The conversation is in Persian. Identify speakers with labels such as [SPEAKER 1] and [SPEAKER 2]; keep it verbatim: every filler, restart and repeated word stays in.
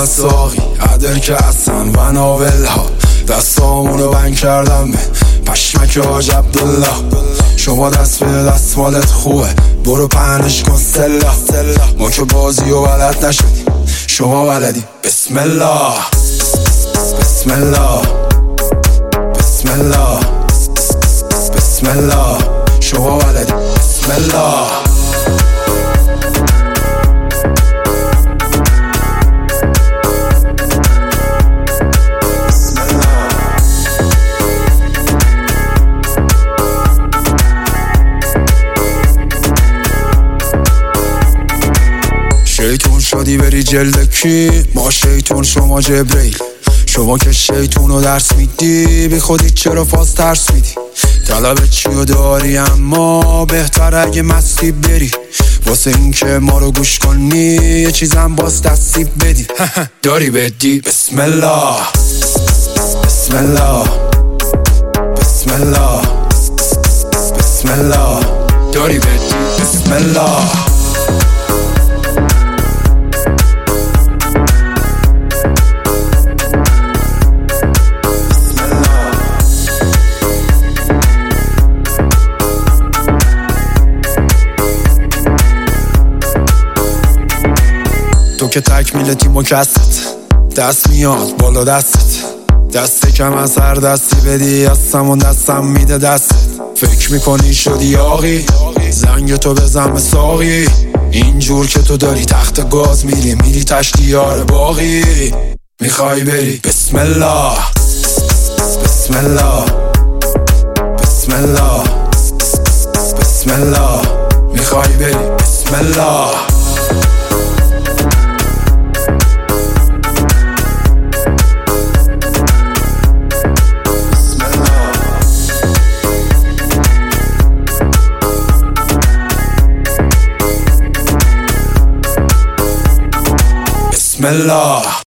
[SPEAKER 1] از ساقی عدل که اصلا و ناول ها دستامونو بند کردم به پشمک حاج عبدالله. شما دست به دست مالت خوبه برو پهنش کن سلا. ما که بازی و بلد نشدیم شما بلدی. بسم الله بسم الله بسم الله بسم الله. شما بلدی. بسم الله. شیطون شدی بری جلد کی؟ ما شیطون شما جبریل. شما که شیطونو درس میدی بی خودی چرا فاز ترس میدی؟ طلب چیو داری اما بهتر اگه مستی بری واسه این که ما رو گوش کنی یه چیزم باز دستی بدی. داری بدی. بسم الله بسم الله بسم الله بسم الله. داری بدی. بسم الله. تو که تکمیل تیم و کست دست میاد بالا دستت دست کم از هر دستی بدی از همون دستم میده دستت. فکر میکنی شدی یاقی زنگ تو بزن به ساقی اینجور که تو داری تخت گاز میری میری تشتیار باقی میخوای بری. بسم الله بسم الله بسم الله بسم الله. میخوای بری. بسم الله. بسم الله.